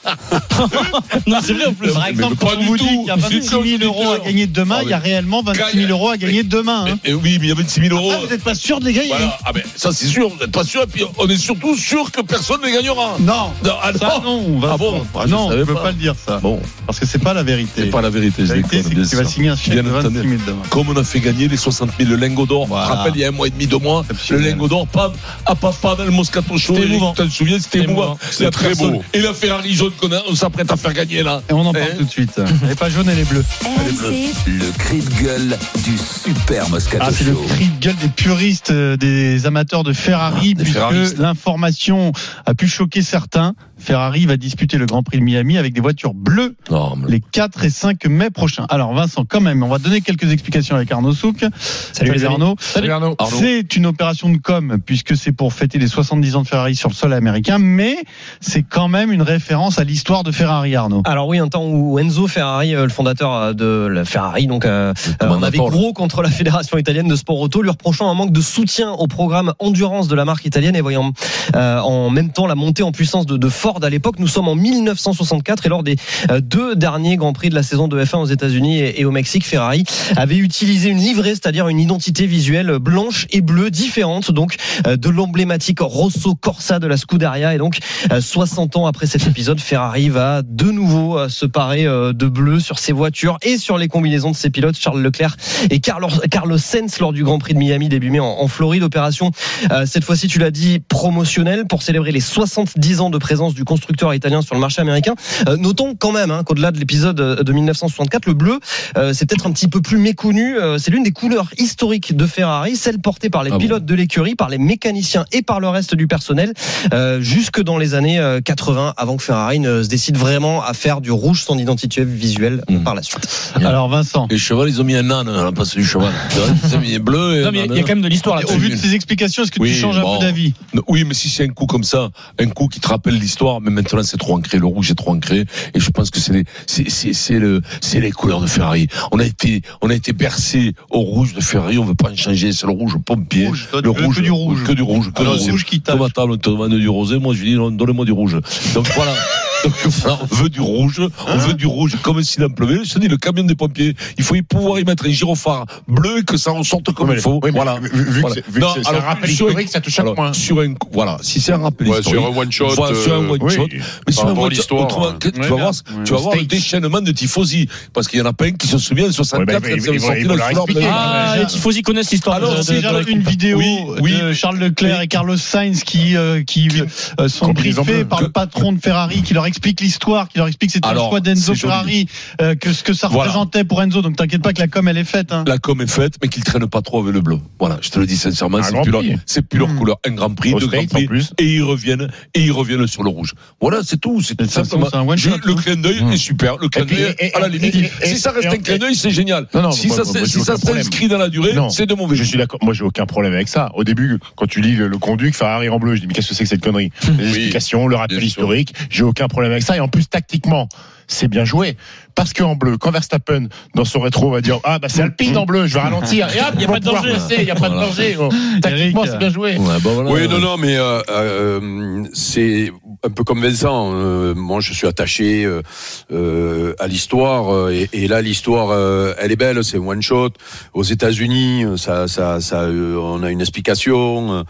Non, c'est vrai en plus. Par exemple, quand on vous dit qu'il y a vingt-six mille euros à gagner demain, il y a réellement vingt-six mille euros à gagner demain. Hein. Mais, mais oui, mais il y a vingt-six mille euros. Ah, vous n'êtes pas sûr de les gagner. Voilà. Ah ben, ça c'est sûr, vous n'êtes pas sûr. Et puis on est surtout sûr que personne ne les gagnera. Non. Non, ah, ça, non. On va ah bon ah, non, on ne peut pas le dire ça. Bon. Parce que c'est pas la vérité. C'est pas la vérité. La vérité, c'est que tu vas signer un chèque de vingt-six mille demain. Comme on a fait gagner les soixante mille, le lingot d'or. Voilà. Je te rappelle, il y a un mois et demi, deux mois, le lingot d'or, pas à papa dans le Moscato Show. C'était émouvant. Tu te souviens, c'était émouvant. C'est très beau. Et la Ferrari jaune qu'on s'apprête à faire gagner là. Et on en parle tout de suite. Elle n'est pas jaune, elle est bleue. R M C. Le cri de gueule du Super Moscato Ah, c'est le Show. cri de gueule des puristes, des amateurs de Ferrari, Ah, puisque Ferraristes. l'information a pu choquer certains. Ferrari va disputer le Grand Prix de Miami avec des voitures bleues Non, mais... les quatre et cinq mai prochains. Alors Vincent, quand même, on va donner quelques explications avec Arnaud Souk. Salut, Salut Arnaud. Salut Arnaud. C'est une opération de com puisque c'est pour fêter les soixante-dix ans de Ferrari sur le sol américain, mais c'est quand même une référence à l'histoire de Ferrari, Arnaud. Alors oui, un temps où Enzo Ferrari, le fondateur de la Ferrari, donc euh, on avait gros contre la fédération italienne de sport auto, lui reprochant un manque de soutien au programme endurance de la marque italienne et voyant euh, en même temps la montée en puissance de, de Ford à l'époque. Nous sommes en mille neuf cent soixante-quatre et lors des euh, deux derniers Grands Prix de la saison de F un aux États-Unis et, et au Mexique, Ferrari avait utilisé une livrée, c'est-à-dire une identité visuelle blanche et bleue différente donc euh, de l'emblématique Rosso Corsa de la Scuderia. Et donc euh, soixante ans après cet épisode, Ferrari va de nouveau euh, se parer euh, de bleu sur ses voitures et sur les combinaisons de ses pilotes Charles Leclerc et Carlos, Carlos Sainz lors du Grand Prix de Miami début mai en, en Floride. Opération euh, cette fois-ci, tu l'as dit, promotionnelle pour célébrer les soixante-dix ans de présence du constructeur italien sur le marché américain. Euh, notons quand même hein, qu'au-delà de l'épisode de mille neuf cent soixante-quatre, le bleu euh, c'est peut-être un petit peu plus méconnu. Euh, c'est l'une des couleurs historiques de Ferrari, celle portée par les ah pilotes bon. de l'écurie, par les mécaniciens et par le reste du personnel euh, jusque dans les années euh, quatre-vingts, avant que Ferrari ne se décide vraiment à faire du rouge son identité visuelle mmh. par la suite. Alors Vincent, les chevals ils ont mis un âne à la place du cheval. Ils ont mis bleu. Et non, mais il y a quand même de l'histoire là. Au vu de ces explications, est-ce que oui, tu changes bon. un peu d'avis? Oui, mais si c'est un coup comme ça, un coup qui te rappelle l'histoire, mais maintenant c'est trop ancré, le rouge est trop ancré, et je pense que c'est les, c'est, c'est, c'est le, c'est les couleurs de Ferrari. On a été, on a été bercé au rouge de Ferrari, on veut pas en changer, c'est le rouge pompier, rouge, le rouge, que du rouge, que du rouge, que Alors, du rouge. rouge qui tache. Comme à table, on te demande du rosé, moi je dis, non, donnez-moi du rouge. Donc voilà. Donc voilà, on veut du rouge, on veut du rouge comme s'il en pleuvait. Je te dis, le camion des pompiers, il faut y pouvoir y mettre un gyrophare bleu et que ça ressorte comme oui, il faut. Oui, voilà. Vu, vu voilà. que c'est, vu non, que c'est alors, un rappel sur historique, un, ça touche à moins. Sur un, voilà, si c'est un rappel ouais, historique. Sur un one shot. Voilà, euh, sur un one shot. Oui, mais sur un one shot, l'histoire. autrement, tu vas voir, tu vas voir le déchaînement de tifosi. Parce qu'il y en a plein qui se souviennent de soixante-quatre, ouais, bah, quand ils avaient sorti le Ah, les tifosi connaissent l'histoire. Alors, c'est une vidéo de Charles Leclerc et Carlos Sainz qui, qui sont briefés par le patron de Ferrari qui leur explique l'histoire, qui leur explique que c'était le choix d'Enzo Ferrari, euh, que ce que ça voilà. représentait pour Enzo. Donc t'inquiète pas que la com elle est faite. Hein. La com est faite, mais qu'ils traînent pas trop avec le bleu. Voilà, je te le dis sincèrement, c'est plus, leur, c'est plus leur couleur. Un Grand Prix, deux Grands Prix, et ils reviennent, et ils reviennent sur le rouge. Voilà, c'est tout. C'est tout simplement. Je, le clin d'œil mmh. est super. Le clin d'œil, à la limite, si ça reste un clin d'œil, c'est génial. Non, non, si moi, ça, moi, si ça s'inscrit dans la durée, non. c'est de mauvais. Je suis d'accord. Moi, j'ai aucun problème avec ça. Au début, quand tu lis le, le conduit, Ferrari en bleu, je dis mais qu'est-ce que c'est que cette connerie? Les explications, le rappel historique, j'ai aucun problème avec ça. Et en plus, tactiquement, c'est bien joué. Parce qu'en bleu, quand Verstappen, dans son rétro, va dire ah bah c'est Alpine en bleu, je vais ralentir. Et hop, il n'y a pas de danger. Il n'y a pas de danger. Oh. Tactiquement, c'est bien joué. Ouais, bah voilà, oui, ouais. non, non, mais euh, euh, c'est un peu comme Vincent. Euh, moi, je suis attaché euh, euh, à l'histoire. Et, et là, l'histoire, euh, elle est belle. C'est one shot. Aux États-Unis, ça, ça, ça, euh, on a une explication.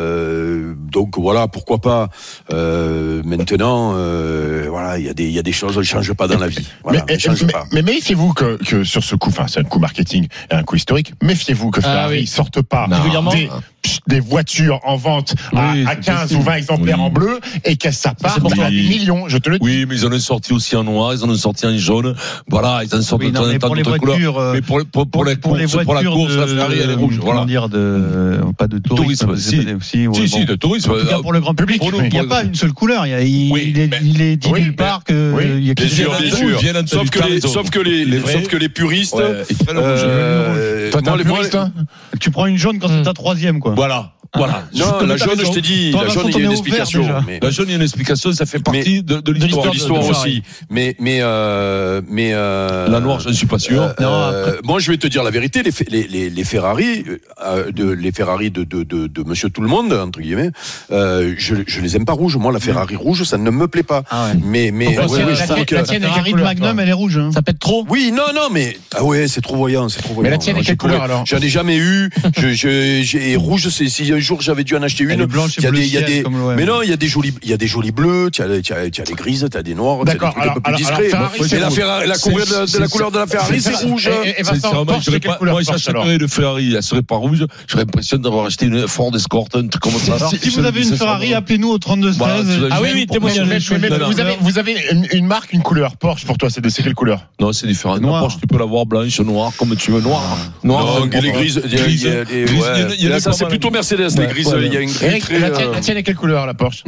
Euh, donc voilà, pourquoi pas. Euh, maintenant, euh, voilà, il y a des, il y a des choses on ne change pas dans la vie. Voilà, mais, change mais, pas. mais méfiez-vous que, que sur ce coup, enfin c'est un coup marketing et un coup historique, méfiez-vous que Ferrari ah, oui. sorte pas des, des voitures en vente à, oui, à quinze possible. Ou vingt exemplaires oui. en bleu et que ça parte à des millions, je te le dis. Oui, mais ils en ont sorti aussi en noir, ils en ont sorti en jaune. Voilà, ils en ont sorti oui, non, mais pour les voitures, euh, mais pour, pour, pour, les pour, courses, les pour la course, de, la Ferrari, elle est rouge. Voilà. Dire de, pas de tourisme. tourisme si, aussi, si, si, de tourisme. En tout cas, pour le grand public, il n'y a pas une seule couleur. Il, il, oui, il, est, mais, il est dit nulle part que oui, il y a bien sûr, bien sûr. Sauf que les, sauf que les, les sauf que les puristes. Ouais, euh, toi, t'es un puriste, hein. Tu prends une jaune quand c'est ta troisième, quoi. Voilà. Voilà. Non, la jaune, je t'ai dit, la jaune, il y a une explication. Mais la jaune, il y a une explication, ça fait partie de, de l'histoire, de l'histoire aussi. Mais, mais, euh, mais euh, la noire, je ne suis pas sûr. Euh, non, après... Moi, je vais te dire la vérité. Les, les, les, les Ferrari, euh, de, les Ferrari de, de, de, de Monsieur Tout le Monde, entre guillemets, euh, je, je les aime pas rouges. Moi, la Ferrari rouge, ça ne me plaît pas. Ah ouais. Mais, mais, ouais, ouais, la, la, que... la tienne, Ferrari de Magnum, elle est rouge. Hein. Ça pète trop. Oui, non, non, mais ah ouais, c'est trop voyant, c'est trop voyant. Mais la tienne est quelle couleur alors? J'en ai jamais eu. J'ai rouge. Si un jour j'avais dû en acheter une, il y a des, il y a des, mais non, il y a des jolis, il y a des jolis bleus, tu as, tu as, tu as les grises, tu as des noirs, tu as des trucs un peu plus discrets. Et la Ferrari, la couleur de la couleur de la Ferrari, c'est rouge. Et Vincent, Porsche, c'est quelle couleur? Moi, j'achèterais une Ferrari, elle serait pas rouge. J'aurais l'impression d'avoir acheté une Ford Escort, un truc comme ça. Si vous avez une Ferrari, appelez-nous au trente-deux seize. Ah oui, oui, témoignage. Vous avez une marque, une couleur. Porsche, pour toi, c'est quelle couleur? Non, c'est différent. Porsche, tu peux l'avoir blanche, noire, comme tu veux, noir. Noir, les grises, ça c'est plutôt Mercedes, les grises, il y a une grise très. La tienne est quelle couleur, la Porsche?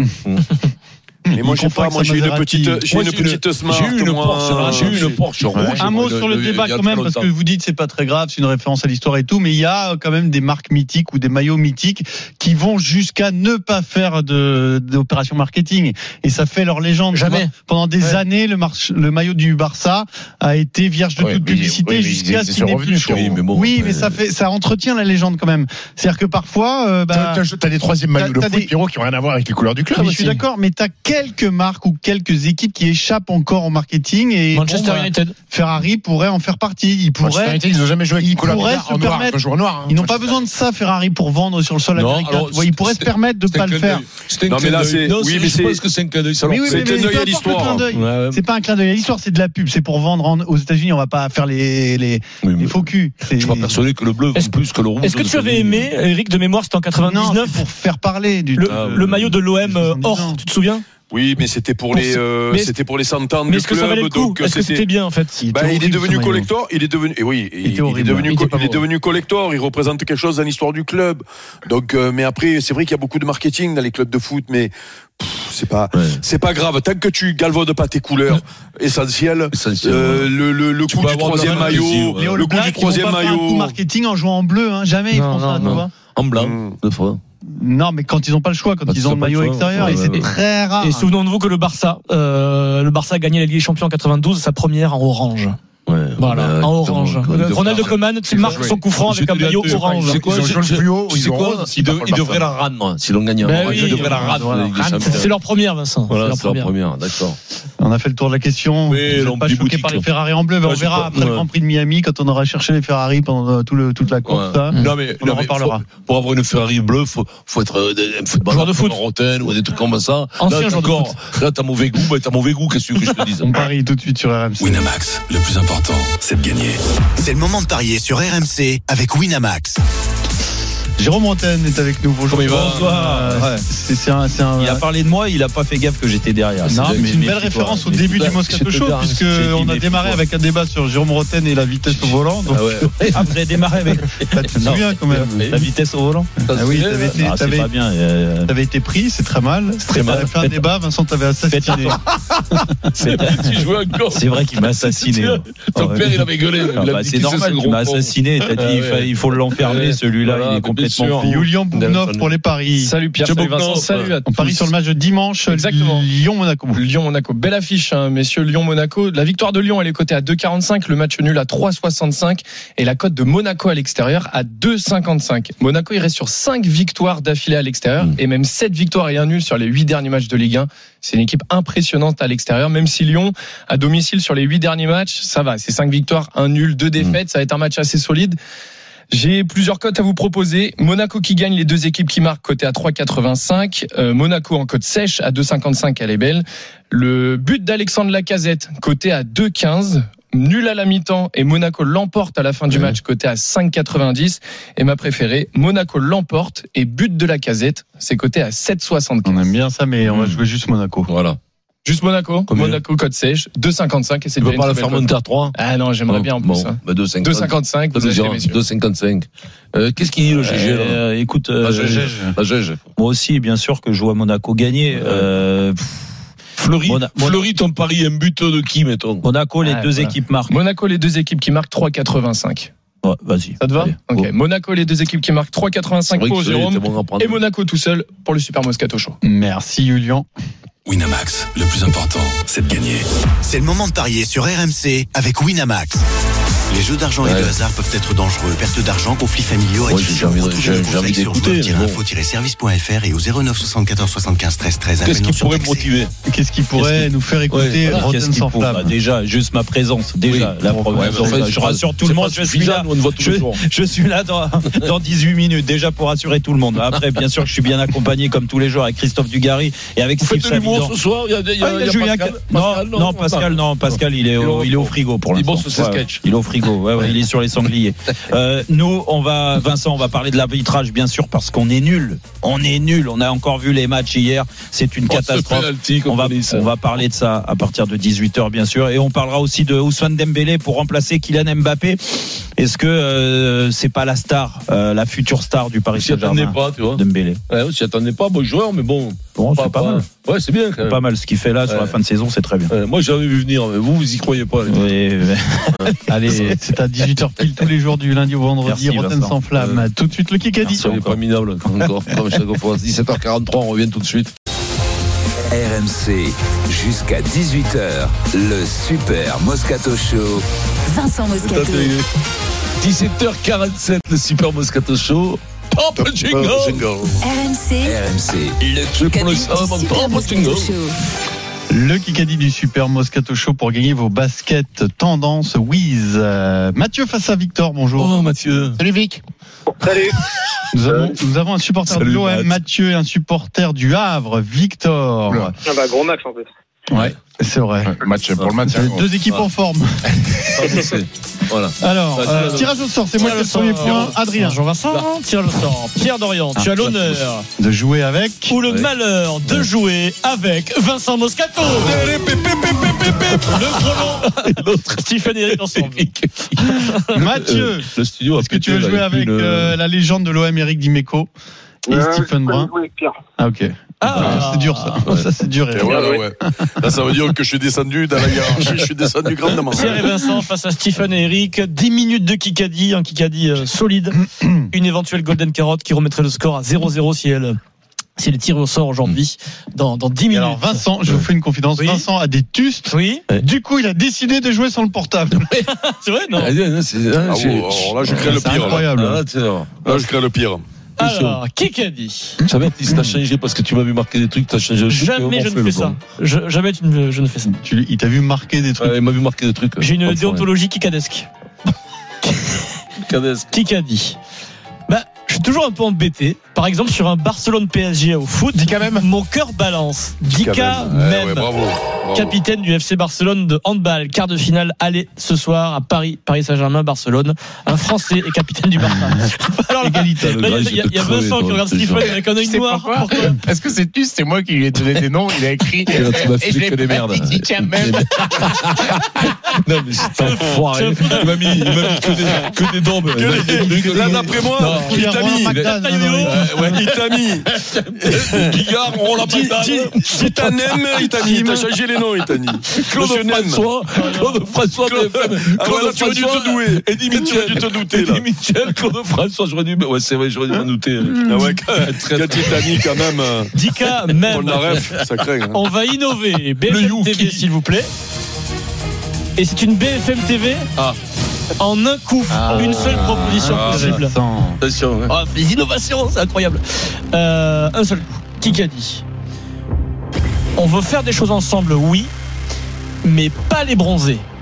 Mais moi, j'ai pas, moi, j'ai une petite, j'ai une petite Smart. J'ai une Porsche, j'ai une Porsche rouge. Un mot sur le débat quand même, parce que vous dites c'est pas très grave, c'est une référence à l'histoire et tout, mais il y a quand même des marques mythiques ou des maillots mythiques qui vont jusqu'à ne pas faire de, d'opération marketing. Et ça fait leur légende. Jamais. Pendant des ouais. années, le, marche, le maillot du Barça a été vierge de ouais, toute publicité oui, jusqu'à ce qu'il n'ait plus chaud. Oui, mais, bon, oui, mais ça fait, ça entretient la légende quand même. C'est-à-dire que parfois, euh, bah, t'as, t'as des troisième maillots de foot, des... Pierrot, qui ont rien à voir avec les couleurs du club. Je suis d'accord, mais t'as quelques marques ou quelques équipes qui échappent encore au marketing et Manchester bon, United. Ferrari pourrait en faire partie. Ils pourraient. Manchester United, ils n'ont jamais joué avec une couleur se noire, permettre, noir, hein, ils n'ont pas besoin de ça, Ferrari, pour vendre sur le sol non, américain. Alors, ils pourraient se permettre de ne pas le faire. Non, mais là, c'est. Oui, mais je pense que c'est un clin d'œil. C'est un clin d'œil à l'histoire. C'est pas un clin d'œil à l'histoire, c'est de la pub. C'est pour vendre aux États-Unis. On va pas faire les les faux culs. Je suis pas persuadé que le bleu vaut plus que le rouge. Est-ce que tu avais aimé, Eric, de mémoire, c'était en quatre-vingt-dix-neuf pour faire parler du le maillot de l'O M or. Tu te souviens? Oui, mais c'était pour les, euh, c'était pour les cent ans du club. Le donc est-ce que c'était bien en fait? Il, bah, il est devenu collector. Il est devenu, et oui, il, il, il est devenu, il, co- il est devenu collector. Il représente quelque chose dans l'histoire du club. Donc, euh, mais après, c'est vrai qu'il y a beaucoup de marketing dans les clubs de foot, mais pff, c'est pas, ouais. c'est pas grave. Tant que tu galvaudes pas tes couleurs essentielles, Essentiel, euh, ouais. le, le, le coup du troisième maillot, ouais. le coup du troisième maillot. Un coup marketing en jouant en bleu, hein. Jamais ils font ça, tu vois. En blanc, deux fois. Non, mais quand ils n'ont pas le choix, quand, quand ils ont le maillot extérieur, ouais, et ouais, c'est ouais. très rare. Et souvenons-nous que le Barça, euh, le Barça a gagné la Ligue des Champions en quatre-vingt-douze, sa première en orange. Ouais, voilà, bah, en orange. Ronald Koeman, il marque son coup franc avec un maillot orange. C'est quoi, c'est quoi, il devrait la rendre, s'ils l'ont gagné. Ils devraient la rendre. C'est leur première, Vincent. Voilà, c'est leur première, d'accord. On a fait le tour de la question. Oui, on n'est pas choqué par les Ferrari en bleu, mais on verra après le Grand Prix de Miami quand on aura cherché les Ferrari pendant tout le, toute la course. Non, mais on en reparlera. Pour avoir une Ferrari bleue, faut, faut être un footballeur de foot, Rotten ou des trucs comme ça. Ancien joueur de foot. Là, t'as mauvais goût, bah t'as mauvais goût. Qu'est-ce que je te dis? On parie tout de suite sur R M C. Winamax, le plus important, c'est de gagner. C'est le moment de parier sur R M C avec Winamax. Jérôme Rotten est avec nous. Bonjour. Bonsoir. Ouais. C'est, c'est un, c'est un... Il a parlé de moi, il a pas fait gaffe que j'étais derrière. Non, c'est, mais c'est une belle référence au début du Moscato Show, puisque on a démarré avec un débat sur Jérôme Rotten et la vitesse au volant. Donc... Ah ouais. Après démarré avec. Bah, tu te souviens quand même. La vitesse au volant. Ah oui, t'avais été, ah, t'avais, pas bien. Euh... t'avais été pris, c'est très mal. C'est très mal. T'avais fait un débat, Vincent t'avais assassiné. C'est vrai, tu jouais encore. C'est vrai qu'il m'a assassiné. Ton père, il avait gueulé. C'est normal, il m'a assassiné. T'as dit, il faut l'enfermer, celui-là, il est complètement fou. Julian Boubnov pour les paris. Salut Pierre, salut Vincent, salut à tous. On parie sur le match de dimanche. Exactement. Lyon-Monaco. Lyon-Monaco. Belle affiche, hein, messieurs. Lyon-Monaco. La victoire de Lyon, elle est cotée à deux virgule quarante-cinq. Le match nul à trois virgule soixante-cinq. Et la cote de Monaco à l'extérieur à deux virgule cinquante-cinq. Monaco, il reste sur cinq victoires d'affilée à l'extérieur. Mmh. Et même sept victoires et un nul sur les huit derniers matchs de Ligue un. C'est une équipe impressionnante à l'extérieur. Même si Lyon, à domicile sur les huit derniers matchs, ça va. C'est cinq victoires, un nul, deux défaites. Mmh. Ça va être un match assez solide. J'ai plusieurs cotes à vous proposer. Monaco qui gagne, les deux équipes qui marquent, coté à trois virgule quatre-vingt-cinq. Euh, Monaco en cote sèche à deux virgule cinquante-cinq, elle est belle. Le but d'Alexandre Lacazette, coté à deux virgule quinze. Nul à la mi-temps et Monaco l'emporte à la fin du match, coté à cinq virgule quatre-vingt-dix. Et ma préférée, Monaco l'emporte et but de Lacazette, c'est coté à sept virgule soixante-quinze. On aime bien ça, mais on va jouer juste Monaco. Voilà. Juste Monaco, Combien? Monaco cote sèche, deux virgule cinquante-cinq et c'est Tu bien peux pas une la très faire belle monter cote. à trois? Ah non, j'aimerais bien en plus. Bon, hein. bah deux virgule deux virgule cinquante-cinq, vous achetez, messieurs. deux virgule cinquante-cinq. Euh, qu'est-ce qu'il dit le G G là Euh, écoute, euh, La G G. La G G. moi aussi, bien sûr que je vois Monaco gagner. Euh, Fleury, Mona- Fleury, ton pari, un but de qui, mettons? Monaco, les Ah, deux voilà. équipes marquent. Monaco, les deux équipes qui marquent trois virgule quatre-vingt-cinq. Ouais, vas-y. Ça te va? Allez, Ok. go. Monaco, les deux équipes qui marquent trois virgule quatre-vingt-cinq C'est vrai pour que Fleury Jérôme. était bon à prendre. Et Monaco tout seul pour le Super Moscato Show. Merci Julien. Winamax, le plus important, c'est de gagner. C'est le moment de parier sur R M C avec Winamax. Les jeux d'argent et Ouais. de hasard peuvent être dangereux. Perte d'argent, conflits familiaux, Ouais, addiction. j'ai envie de- Retrouvez j'ai- le j'ai conseil envie sur d'écouter, mais bon. joueurs-info-service point f r et au zéro neuf soixante-quatorze soixante-quinze treize treize. Qu'est-ce qui Appel non pourrait me surtaxé. motiver? Qu'est-ce qui pourrait Qu'est-ce qui- nous faire écouter Ouais, voilà, Rotten qu'est-ce qu'il sans faut flamme? Bah, déjà, juste ma présence. Déjà, Oui. la Ouais, première. mais enfin, je c'est rassure pas- tout le c'est monde. pas Je suis suffisant, là. nous, on le voit tous les Je, jours. je suis là dans, dans dix-huit minutes, déjà pour rassurer tout le monde. Après, bien sûr, je suis bien accompagné comme tous les jours avec Christophe Dugarry et avec Vous Steve faites de l'humour Savidan. ce soir? Il y a, il y a, Ah, il y a il y a Julien Pascal. Ca- non, Pascal, non, Pascal, non, Pascal, il est au, il est au frigo pour Il l'instant. bosse sur ses Ouais, sketchs. Il est au frigo, ouais, ouais, il est sur les sangliers. Euh, nous, on va, Vincent, on va parler de l'arbitrage, bien sûr, parce qu'on est nul. On est nul. On a encore vu les matchs hier. C'est une Oh, ce catastrophe. penalty, comme On va, on dit ça. on va parler de ça à partir de dix-huit heures, bien sûr. Et on parlera aussi de Ousmane Dembélé pour remplacer Kylian Mbappé. Est-ce que euh, c'est pas la star, euh, la future star du Paris On s'y attendait Saint-Germain, pas, tu vois. Dembélé? Ouais, on s'y attendait pas, bon joueur, mais bon. Bon, c'est pas mal. Ouais, c'est bien quand C'est même. pas mal ce qu'il fait là sur la Ouais. fin de saison, c'est très bien. Ouais, moi, j'avais vu venir, mais vous, vous y croyez pas. les gars. Oui, oui. Allez, c'est à dix-huit heures pile tous les jours du lundi au vendredi. Merci, Rotten Vincent. sans flamme. Tout de suite le Kikadi. Ça n'est pas minable encore, comme chaque fois. dix-sept heures quarante-trois, on revient tout de suite. R M C, jusqu'à dix-huit heures, le Super Moscato Show. Vincent Moscato. dix-sept heures quarante-sept, le Super Moscato Show. Top jingle. R M C. R M C, Le truc pour le Super savant, top Moscato jingle. Show. Le Kikadi du Super Moscato Show pour gagner vos baskets tendance Wiz. Euh, Mathieu face à Victor, bonjour. Oh, Mathieu. Salut Vic. Salut. Nous avons, nous avons un supporter Salut, de l'O M, Matt. Mathieu, et un supporter du Havre, Victor. Oula. Ah bah, gros match en plus. Ouais, c'est vrai. Ouais, match pour le match. Les deux équipes en forme. Ah, je sais. Voilà. Alors, Ça, euh, c'est- tirage au sort, c'est moi qui ai le premier point. Adrien, Bonjour Vincent, tirage au sort. Pierre Dorian, tu as l'honneur de jouer avec. ou le malheur de jouer avec Vincent Moscato. Le Brelan, L'autre. Stephen et Eric ensemble. Mathieu, Le studio a est-ce que tu veux pété, jouer là, avec une- euh, la légende de l'O M, Eric Dimeco et Euh, Stephen Brun? Pierre. Ah, ok. Ah. C'est dur ça. Ça, c'est dur. Et Eric. voilà, ouais. Là, ça veut dire que je suis descendu dans la hiérarchie, je suis descendu grandement. Pierre et Vincent face à Stephen et Eric. dix minutes de Kikadi, un Kikadi euh, solide. Une éventuelle Golden Carotte qui remettrait le score à zéro zéro si elle, si elle est tirée au sort aujourd'hui dans, dans dix Et minutes. alors Vincent, je vous fais une confidence. Oui. Vincent a des tustes. Oui, Du coup, il a décidé de jouer sans le portable. c'est vrai, non? Ah, non, c'est- ah, Ah, j'ai- bon, alors là, je crée le C'est pire. Là, incroyable. Ah, tiens, alors. Là, je crée le pire. Alors, Kikadi. Jamais tu t'as changé parce que tu m'as vu marquer des trucs, t'as changé. Jamais je ne fais ça. Je- jamais tu ne- je ne fais ça. Tu, il t'a vu marquer des trucs. Ouais, il m'a vu marquer des trucs. J'ai une Comme ça, déontologie kikadesque. ouais. Cadesque. Kikadi. Bah, je suis toujours un peu embêté. Par exemple, sur un Barcelone P S G au foot, Dika même. Mon cœur balance. Dika Ouais, même. ouais, bravo. bravo. Capitaine du F C Barcelone de handball, quart de finale aller ce soir à Paris, Paris Saint-Germain, Barcelone. Un Français est capitaine du Barça. Alors là, Égalité. là, il y a, il y a Vincent qui regarde Stephen avec un œil C'est noir. pourquoi Pourquoi Parce que c'est tu, c'est moi qui lui ai donné des noms, il a écrit. Et là, tu m'as Et filé je l'ai que des pas merdes. dit, tiens, même. Non, mais c'est un foiré. Il m'a mis, il m'a mis que des, que des daubes. Que- Là, d'après moi, Non, il t'a mis. Magdane, non, non, Euh, ouais, il t'a mis. Guigard, on l'a Dis- pas dis- dis t'as Nem, il t'a mis. T'as changé les noms, il t'a mis. Claude Monsieur Nem. François, Claude François, Claude- B F M, Ah, voilà, tu aurais dû te douer. Eddie Tu aurais Mitchell, dû te douter, là. Eddie Mitchell, Claude François, j'aurais dû, ouais, c'est vrai, j'aurais dû m'en douter. Ah ouais, quand quand il t'a mis quand même. euh, Dika On même. la ref, ça craint. hein. On va innover. B F Le M Yuki. T V, s'il vous plaît. Et c'est une B F M T V Ah. en un coup. Ah. Une seule proposition Ah. possible. Vincent. Attention, ouais. Oh, les innovations, c'est incroyable. Euh, un seul coup. Qui a dit On veut faire des choses ensemble, oui, mais pas les bronzer.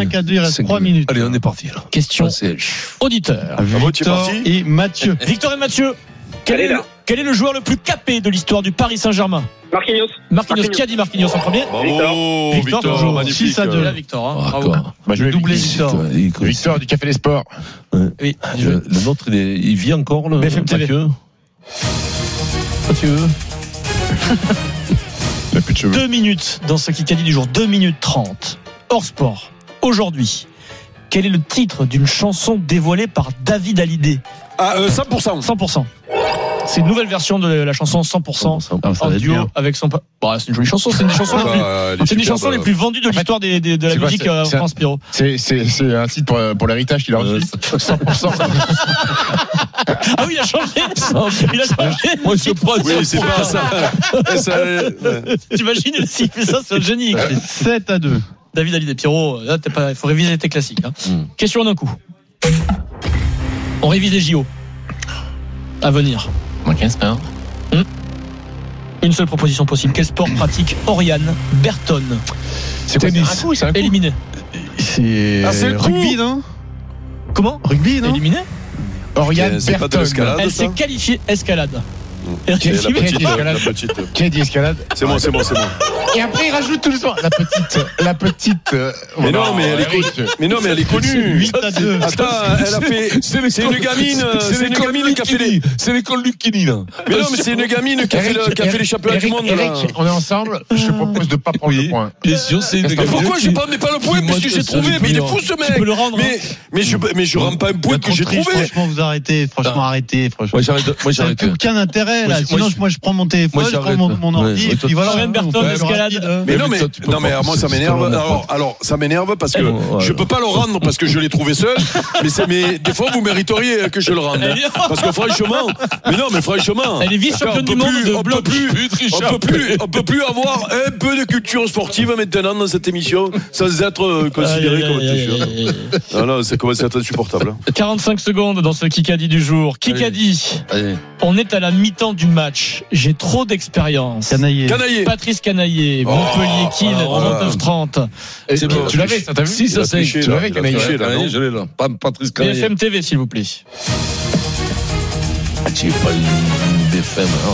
cinq à deux, il reste trois minutes. Allez, on est parti. Là. Question auditeur. Victor et Mathieu. Victor et Mathieu. Quel est, le, Quel est le joueur le plus capé de l'histoire du Paris Saint-Germain? Marquinhos. Marquinhos. Qui a dit Marquinhos en premier? Bravo, Victor. Victor, Victor magnifique. six à deux. Là, Victor. Hein. Ah, Bravo. Bah, je vais Doublé Victor. Victor. Victor du Café des Sports. Oui. Le, le nôtre, il, est, il vit encore, le B F M T V. Mathieu. Mathieu. Il a plus de cheveux. Deux minutes dans ce Kikadi du jour. Deux minutes trente. Hors sport. Aujourd'hui, quel est le titre d'une chanson dévoilée par David Hallyday? Ah, euh, cent pour cent. cent pour cent. C'est une nouvelle version de la chanson cent pour cent Ah, ça en va être duo bien. avec son. pa- Bah, c'est une jolie chanson. C'est une des chansons, les, plus... Ah, elle est c'est une des superbe. chansons les plus vendues de l'histoire des, des- de la C'est quoi, musique c'est- euh, en c'est un- France, Pierrot. C'est, c'est, c'est un site pour, pour l'héritage qui leur Euh, cent pour cent. Ah oui, il a changé. Il a changé. Moi, je prends. Oui, c'est pas ça. ça ouais. T'imagines s'il fait ça, c'est un génie. C'est sept à deux. David Hallyday, Pierrot, là, t'es pas, il faut réviser tes classiques. Hein. Mm. Question d'un coup. On révise les J O. À venir. Hmm. Une seule proposition possible. Quel sport pratique Oriane Berton? C'est quoi, Tennis. c'est un coup, c'est un coup. Éliminé. C'est Ah, c'est le rugby, coup. non? Comment? Rugby, non? Éliminé. Oriane C'est pas de Berton. l'escalade. Elle ça s'est qualifiée escalade. C'est la Qui a dit petite, escalade la petite. Qui a dit escalade? C'est moi, c'est moi, c'est moi. Et après, il rajoute tout le soir. La petite, la petite. euh, Mais voilà. non, mais elle est Eric. connue. Mais non, mais elle est connue. huit à deux. Attends, elle a fait. C'est une gamine. C'est une gamine qui a fait les. C'est l'école Lucchini, là. Mais non, mais c'est une gamine qui a fait, le, qui a fait les championnats du Eric, monde. là. Eric, on est ensemble. Je te propose de pas prendre le point. Bien sûr, c'est une Mais pourquoi je prends pas le point? qui Parce que montre j'ai son trouvé. Mais il est opinion. fou ce Tu peux mec. le rendre. Mais mais je mais je rends pas un point que j'ai trouvé. Franchement, vous arrêtez. Franchement, arrêtez. Franchement. Moi, j'arrête. Moi, Ça n'a j'arrête. plus aucun intérêt, Moi, là. je- Sinon, moi, je- moi, je prends mon téléphone, moi, je prends j'arrête. mon, mon ordi, Ouais, et toi, puis voilà. Oriane on Berton, fait le escalade. rapide, hein. Mais non, mais mais, ça, tu peux non, mais pas- alors, moi, ça c'est m'énerve. pas Alors, normal. alors, ça m'énerve parce que Ouais, ouais. je peux pas le rendre parce que je l'ai trouvé seul. Mais, c'est, mais des fois, vous mériteriez que je le rende. Elle est- Parce que franchement, mais non, mais franchement. Elle est vice-championne on du peut monde plus- de on peut bloc. plus, Putain, on peut plus, on peut plus avoir un peu de culture sportive maintenant dans cette émission sans être euh, considéré Aïe, comme aïe, un aïe, tricheur. aïe, aïe. Non, non, c'est commencé à être insupportable. quarante-cinq secondes dans ce Kikadi du jour. Kikadi, Allez. on est à la mi-temps du match. J'ai trop d'expérience. Canaillé. Canaillé. Patrice Canaillé, Oh, Montpellier Kiel, voilà, voilà. trente-neuf trente. C'est bon. Tu l'avais, ça, t'as vu? Si, ça, Il a c'est. triché, Tu là. l'avais, Il a Canaillé. triché, là, non Je l'ai là. Pas Patrice B Canaillé. F M T V, s'il vous plaît. Ah, tu es pas une B F M. hein.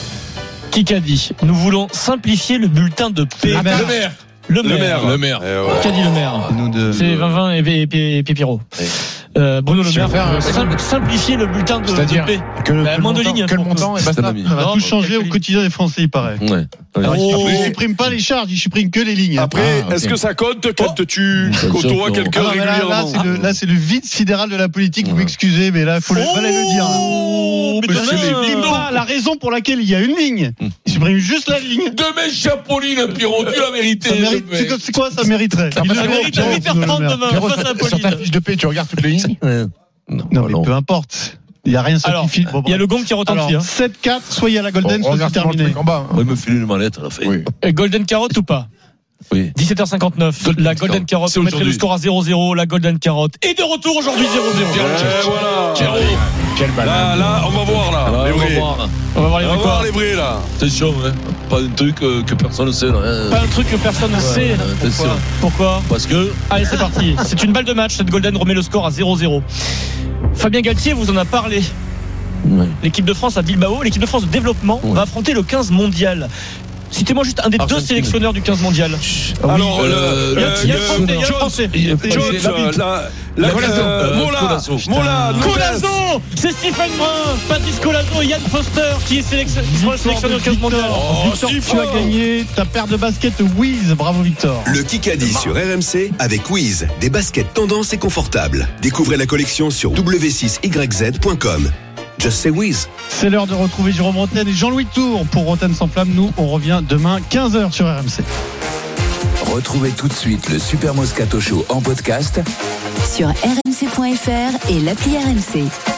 Kikadi, nous voulons simplifier le bulletin de paix. Le maire. Le maire. Le Le maire. maire. Le maire. Eh ouais. Qu'a dit le maire? Nous de- C'est Vinvin et, et, et, et Pépiro. Ouais. Euh, Bruno Le Tu Maire veux faire un- veut sim- simplifier le bulletin de, C'est-à-dire de paix. que le, Bah, que le moins de montant, lignes, que le pour- montant et C'est basta. un ami. Ça va Non, tout changer quelques au quotidien des Français, il paraît. Ouais. Ouais. Alors, Oh. il ne supprime pas les charges, il supprime que les lignes. Après, Ah, ok. est-ce que ça compte quand tu Bien sûr côtoies que non. quelqu'un Ah non, mais là, là, régulièrement c'est le, là, c'est le vide sidéral de la politique. Vous Ouais. m'excusez, mais là, il faut le, fallait le dire. là. Oh, mais Il demain, ne supprime pas la raison pour laquelle il y a une ligne. Il supprime juste la ligne. Demain, Chapoline, Pierrot, tu l'as mérité. Ça mérite, c'est quoi- c'est quoi ça mériterait Ça Il le mérite à demande, huit heures Bruno Le trente Maire. demain, Pierrot, face à sur ta Pauline. fiche de paie, tu regardes toutes les lignes. Ouais. Non, Non, mais non. peu importe. Il n'y a rien Alors, simplifié. Bon, il y a bref. le gong qui retentit. Alors, hein. sept quatre, soyez à la Golden, On soit c'est regarde toujours le terminé. truc en bas. hein. Ouais, me filer une mallette à la fin. Oui. Et Golden Carotte ou pas? Oui. dix-sept heures cinquante-neuf. Golden La Golden Carotte. Carotte, C'est on mettrait le aujourd'hui. score à zéro zéro. La Golden Carotte est de retour aujourd'hui zéro zéro. Eh, voilà. Quel Là, balade. là, on va voir là. Là, les on va vrais. voir. On va voir les On va vrais voir quoi. les vrais là. Attention, hein. Pas un truc euh, que personne ne sait. là, hein. Pas un truc que personne ne sait. attention. Pourquoi? Pourquoi? Parce que. Allez, c'est parti. C'est une balle de match. Cette Golden remet le score à zéro zéro. Fabien Galtier vous en a parlé. Ouais. L'équipe de France à Bilbao, l'équipe de France de développement Ouais. va affronter le quinze mondial. Citez-moi juste un des deux Argentine. sélectionneurs du quinze mondial. Alors, euh, le- Il y a, il y a le le- français, il y a le Jones, français. Jones, la, la, Colazo. euh, Mola, Colazo. Mola, Nunez. Colazo, c'est Stephen Brun, Patrice Colazo et Yann Foster qui est sélection- qui sera le sélectionneur du quinze mondial. Oh, Victor, si tu fort. as gagné ta paire de baskets Wiz. Bravo, Victor. Le Kikadi sur R M C avec Wiz, des baskets tendance et confortables. Découvrez la collection sur w six y z point com. Just say Wiz. C'est l'heure de retrouver Jérôme Rotten et Jean-Louis Tour pour Rotten sans flamme. Nous, on revient demain quinze heures sur R M C. Retrouvez tout de suite le Super Moscato Show en podcast Sur r m c point f r et l'appli R M C.